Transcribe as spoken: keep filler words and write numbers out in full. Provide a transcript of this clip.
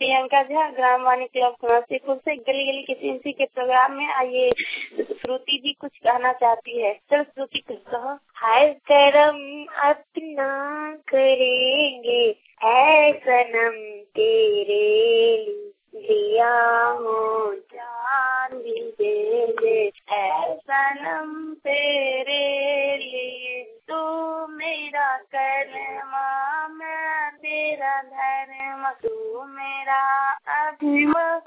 Priyanka Jha, Gram Vani club Samastipur से। गली गली किसी किसी के प्रोग्राम में आइए श्रुति जी कुछ कहना चाहती है। चल श्रुति कुछ कहो। हर कर्म अपना करेंगे ऐ सनम तेरे दिया हो जान भी दे दे ऐ सनम तेरे लिए तू मेरा कर्मा मैं तेरा धर्म, तू मेरा अभिमान